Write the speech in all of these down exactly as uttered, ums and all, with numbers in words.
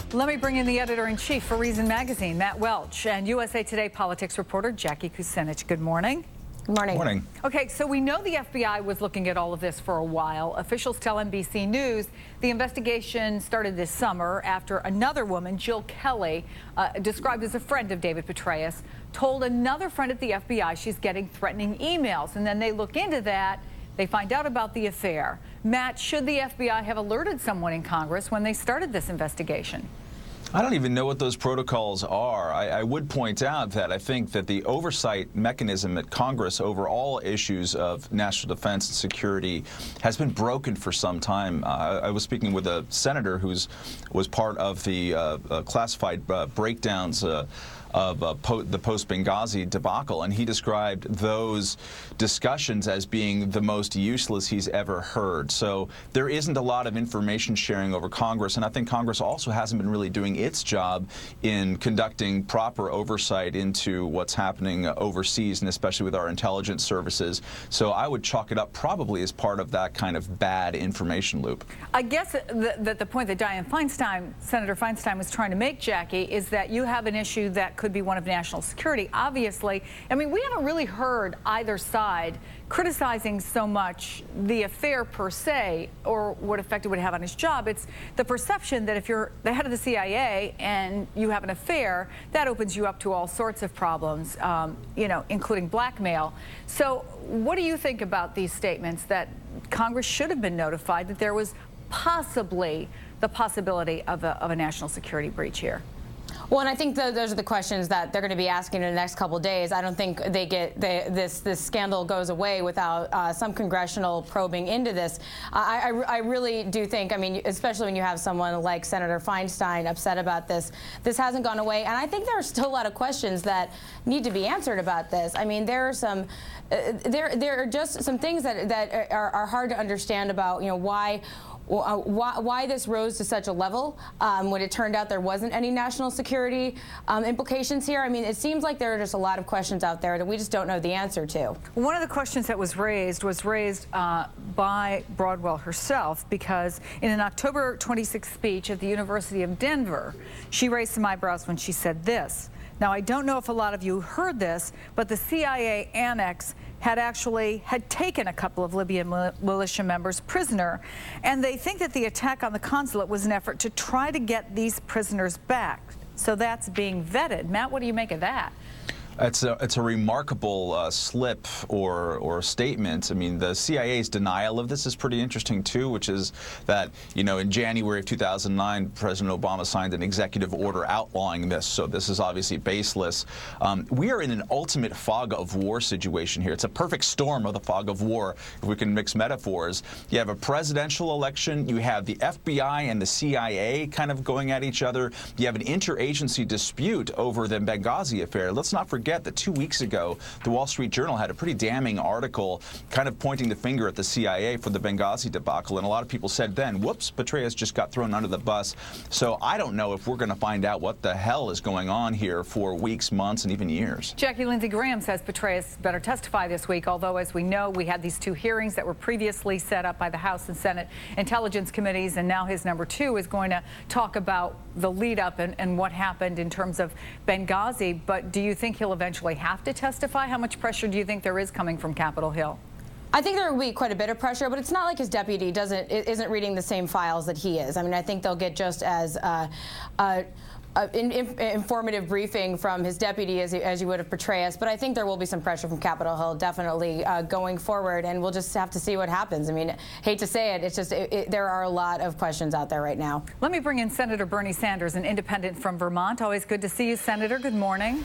Let me bring in the editor-in-chief for Reason Magazine, Matt Welch, and U S A Today politics reporter Jackie Kucinich. Good morning. Good morning. Morning. Okay, so we know the F B I was looking at all of this for a while. Officials tell N B C News the investigation started this summer after another woman, Jill Kelly, uh, described as a friend of David Petraeus, told another friend at the F B I she's getting threatening emails. And then they look into that. They find out about the affair. Matt, should the F B I have alerted someone in Congress when they started this investigation? I don't even know what those protocols are. I, I would point out that I think that the oversight mechanism at Congress over all issues of national defense and security has been broken for some time. Uh, I was speaking with a senator who's was part of the uh, uh, classified uh, breakdowns uh, of uh, po the post-Benghazi debacle, and he described those discussions as being the most useless he's ever heard. So there isn't a lot of information sharing over Congress, and I think Congress also hasn't been really doing its job in conducting proper oversight into what's happening overseas, and especially with our intelligence services. So I would chalk it up probably as part of that kind of bad information loop. I guess that the, the point that Dianne Feinstein, Senator Feinstein, was trying to make, Jackie, is that you have an issue that could be one of national security. Obviously, I mean, we haven't really heard either side criticizing so much the affair per se or what effect it would have on his job. It's the perception that if you're the head of the C I A and you have an affair, that opens you up to all sorts of problems, um, you know, including blackmail. So what do you think about these statements that Congress should have been notified that there was possibly the possibility of a, of a national security breach here? Well, and I think the, those are the questions that they're going to be asking in the next couple of days. I don't think they get they, this this scandal goes away without uh, some congressional probing into this. I, I, I really do think, I mean, especially when you have someone like Senator Feinstein upset about this, this hasn't gone away. And I think there are still a lot of questions that need to be answered about this. I mean, there are some, uh, there there are just some things that that are, are hard to understand about, you know, why. Uh, why, why this rose to such a level um, when it turned out there wasn't any national security um, implications here. I mean, it seems like there are just a lot of questions out there that we just don't know the answer to. One of the questions that was raised was raised uh, by Broadwell herself, because in an October twenty-sixth speech at the University of Denver, she raised some eyebrows when she said this. Now, I don't know if a lot of you heard this, but the C I A annex had actually had taken a couple of Libyan militia members prisoner, and they think that the attack on the consulate was an effort to try to get these prisoners back. So that's being vetted. Matt, what do you make of that? It's a, it's a remarkable uh, slip or, or statement. I mean, the C I A's denial of this is pretty interesting, too, which is that, you know, in January of two thousand nine, President Obama signed an executive order outlawing this, so this is obviously baseless. Um, we are in an ultimate fog of war situation here. It's a perfect storm of the fog of war, if we can mix metaphors. You have a presidential election. You have the F B I and the C I A kind of going at each other. You have an interagency dispute over the Benghazi affair. Let's not forget that two weeks ago, the Wall Street Journal had a pretty damning article kind of pointing the finger at the C I A for the Benghazi debacle, and a lot of people said then, whoops, Petraeus just got thrown under the bus. So I don't know if we're going to find out what the hell is going on here for weeks, months, and even years. Jackie, Lindsey Graham says Petraeus better testify this week, although, as we know, we had these two hearings that were previously set up by the House and Senate Intelligence Committees, and now his number two is going to talk about the lead-up and, and what happened in terms of Benghazi. But do you think he'll eventually have to testify? How much pressure do you think there is coming from Capitol Hill? I think there will be quite a bit of pressure, but it's not like his deputy doesn't isn't reading the same files that he is. I mean, I think they'll get just as uh, uh, uh, in, in, informative briefing from his deputy as, as you would have Petraeus, but I think there will be some pressure from Capitol Hill definitely uh, going forward, and we'll just have to see what happens. I mean, hate to say it, it's just it, it, there are a lot of questions out there right now. Let me bring in Senator Bernie Sanders, an independent from Vermont. Always good to see you, Senator. Good morning.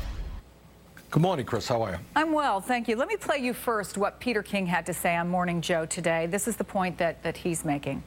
Good morning, Chris. How are you? I'm well, thank you. Let me play you first what Peter King had to say on Morning Joe today. This is the point that, that he's making.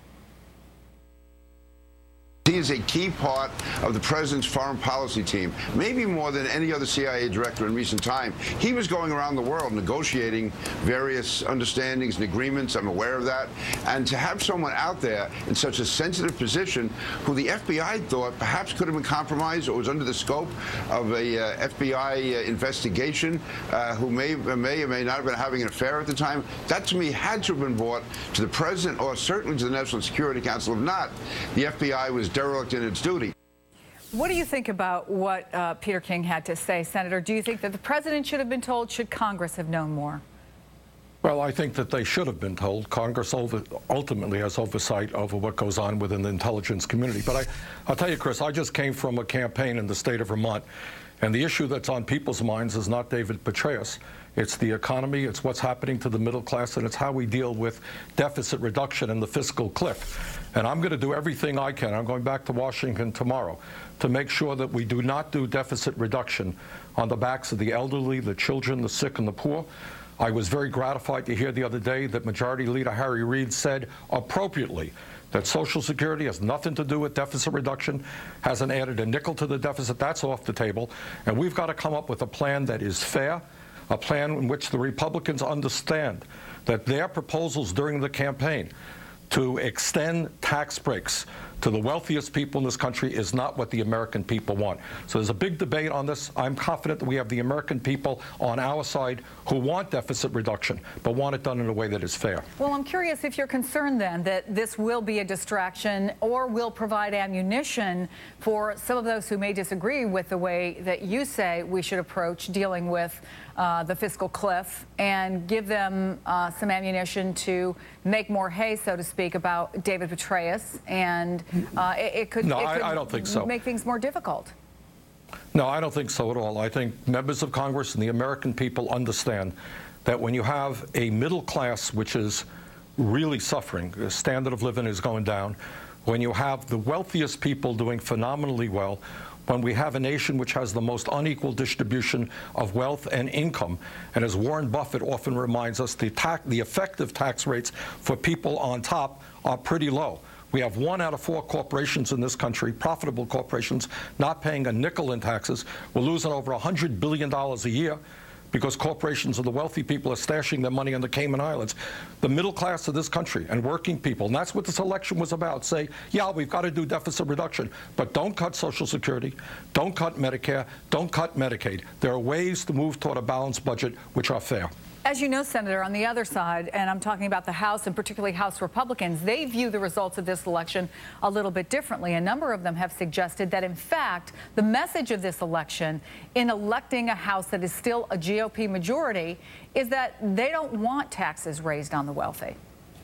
He is a key part of the president's foreign policy team, maybe more than any other C I A director in recent time. He was going around the world negotiating various understandings and agreements. I'm aware of that. And to have someone out there in such a sensitive position who the F B I thought perhaps could have been compromised or was under the scope of a uh, F B I uh, investigation, uh, who may, may or may not have been having an affair at the time, that to me had to have been brought to the president or certainly to the National Security Council. If not, the F B I was derelict in its duty. What do you think about what uh, Peter King had to say, Senator? Do you think that the president should have been told? Should Congress have known more? Well, I think that they should have been told. Congress over, ultimately has oversight over what goes on within the intelligence community. But I, I'll tell you, Chris, I just came from a campaign in the state of Vermont, and the issue that's on people's minds is not David Petraeus. It's the economy, it's what's happening to the middle class, and it's how we deal with deficit reduction and the fiscal cliff. And I'm going to do everything I can. I'm going back to Washington tomorrow to make sure that we do not do deficit reduction on the backs of the elderly, the children, the sick, and the poor. I was very gratified to hear the other day that Majority Leader Harry Reid said appropriately that Social Security has nothing to do with deficit reduction, hasn't added a nickel to the deficit. That's off the table. And we've got to come up with a plan that is fair, a plan in which the Republicans understand that their proposals during the campaign to extend tax breaks to the wealthiest people in this country is not what the American people want. So there's a big debate on this. I'm confident that we have the American people on our side who want deficit reduction, but want it done in a way that is fair. Well, I'm curious if you're concerned then that this will be a distraction or will provide ammunition for some of those who may disagree with the way that you say we should approach dealing with uh, the fiscal cliff, and give them uh, some ammunition to make more hay, so to speak, about David Petraeus, and uh, it, it could, no, it I, could I don't think so. make things more difficult. No, I don't think so at all. I think members of Congress and the American people understand that when you have a middle class which is really suffering, the standard of living is going down, when you have the wealthiest people doing phenomenally well, when we have a nation which has the most unequal distribution of wealth and income, and as Warren Buffett often reminds us, the, tax, the effective tax rates for people on top are pretty low. We have one out of four corporations in this country, profitable corporations, not paying a nickel in taxes. We're losing over one hundred billion dollars a year because corporations and the wealthy people are stashing their money on the Cayman Islands. The middle class of this country and working people, and that's what this election was about, say, yeah, we've got to do deficit reduction, but don't cut Social Security, don't cut Medicare, don't cut Medicaid. There are ways to move toward a balanced budget which are fair. As you know, Senator, on the other side, and I'm talking about the House and particularly House Republicans, they view the results of this election a little bit differently. A number of them have suggested that, in fact, the message of this election in electing a House that is still a G O P majority is that they don't want taxes raised on the wealthy.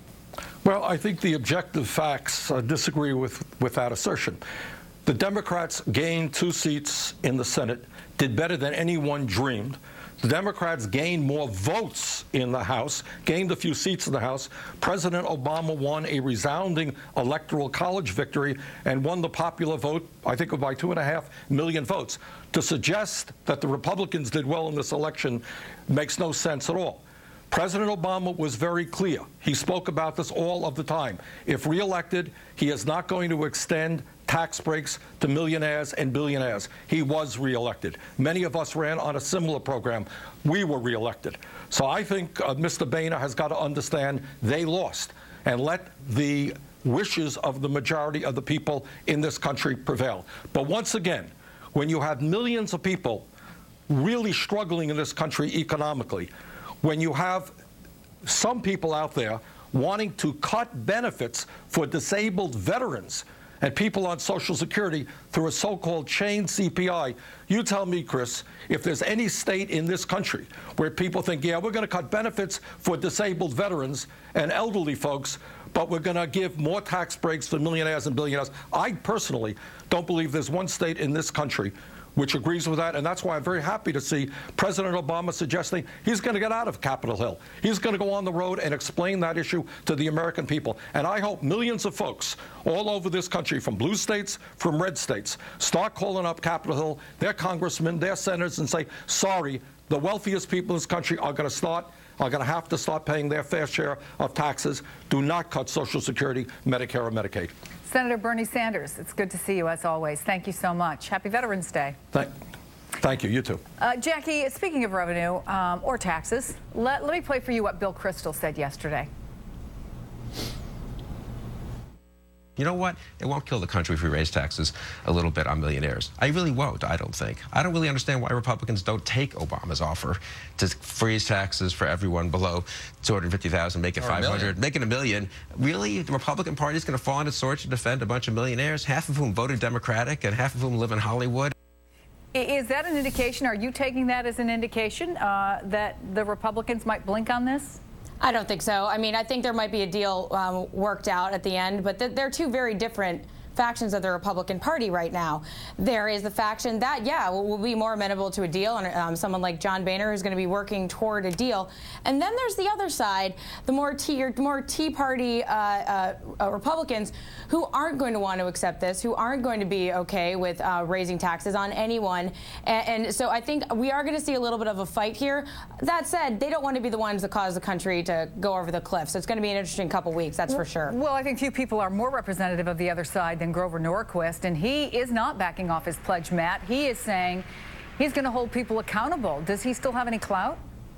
Well, I think the objective facts uh, disagree with, with that assertion. The Democrats gained two seats in the Senate, did better than anyone dreamed. The Democrats gained more votes in the House, gained a few seats in the House. President Obama won a resounding electoral college victory and won the popular vote, I think, by two and a half million votes. To suggest that the Republicans did well in this election makes no sense at all. President Obama was very clear. He spoke about this all of the time. If reelected, he is not going to extend tax breaks to millionaires and billionaires. He was reelected. Many of us ran on a similar program. We were reelected. So I think uh, Mister Boehner has got to understand they lost and let the wishes of the majority of the people in this country prevail. But once again, when you have millions of people really struggling in this country economically, when you have some people out there wanting to cut benefits for disabled veterans and people on Social Security through a so-called chain C P I, you tell me, Chris, if there's any state in this country where people think, yeah, we're going to cut benefits for disabled veterans and elderly folks, but we're going to give more tax breaks to millionaires and billionaires. I personally don't believe there's one state in this country which agrees with that, and that's why I'm very happy to see President Obama suggesting he's going to get out of Capitol Hill. He's going to go on the road and explain that issue to the American people. And I hope millions of folks all over this country, from blue states, from red states, start calling up Capitol Hill, their congressmen, their senators, and say, sorry, the wealthiest people in this country are going to start are going to have to start paying their fair share of taxes. Do not cut Social Security, Medicare, or Medicaid. Senator Bernie Sanders, it's good to see you as always. Thank you so much. Happy Veterans Day. Thank, thank you. You too. Uh, Jackie, speaking of revenue um, or taxes, let, let me play for you what Bill Kristol said yesterday. you know what? It won't kill the country if we raise taxes a little bit on millionaires. I really won't, I don't think. I don't really understand why Republicans don't take Obama's offer to freeze taxes for everyone below two hundred fifty thousand, make it five hundred, make it a million. Really? The Republican Party is going to fall on its sword to defend a bunch of millionaires, half of whom voted Democratic and half of whom live in Hollywood? Is that an indication? Are you taking that as an indication uh, that the Republicans might blink on this? I don't think so. I mean, I think there might be a deal um, worked out at the end, but th they're two very different factions of the Republican Party right now. There is the faction that, yeah, will, will be more amenable to a deal, and um, someone like John Boehner who's going to be working toward a deal. And then there's the other side, the more Tea, more Tea Party uh, uh, uh, Republicans who aren't going to want to accept this, who aren't going to be okay with uh, raising taxes on anyone. And, and so I think we are going to see a little bit of a fight here. That said, they don't want to be the ones that cause the country to go over the cliff. So it's going to be an interesting couple weeks, that's for sure. Well, I think few people are more representative of the other side than Grover Norquist, and he is not backing off his pledge, Matt. He is saying he's going to hold people accountable. Does he still have any clout?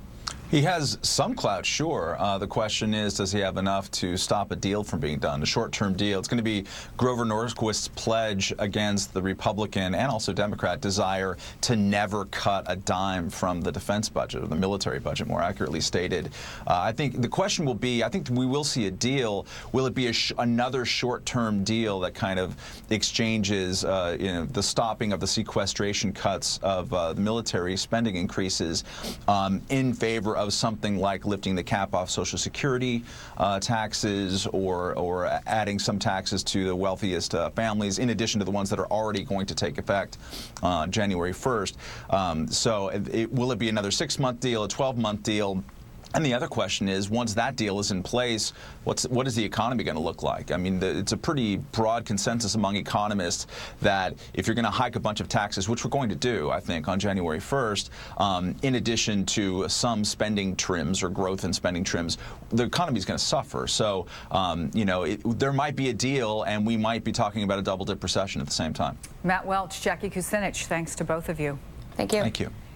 He has some clout, sure. Uh, the question is, does he have enough to stop a deal from being done, a short-term deal? It's going to be Grover Norquist's pledge against the Republican and also Democrat desire to never cut a dime from the defense budget, or the military budget, more accurately stated. Uh, I think the question will be, I think we will see a deal. Will it be a sh another short-term deal that kind of exchanges uh, you know, the stopping of the sequestration cuts of uh, the military spending increases um, in favor of of something like lifting the cap off Social Security uh, taxes, or or adding some taxes to the wealthiest uh, families, in addition to the ones that are already going to take effect uh, January first. Um, so it, it, will it be another six-month deal, a twelve-month deal? And the other question is, once that deal is in place, what's, what is the economy going to look like? I mean, the, it's a pretty broad consensus among economists that if you're going to hike a bunch of taxes, which we're going to do, I think, on January first, um, in addition to some spending trims or growth in spending trims, the economy is going to suffer. So, um, you know, it, there might be a deal, and we might be talking about a double-dip recession at the same time. Matt Welch, Jackie Kucinich, thanks to both of you. Thank you. Thank you.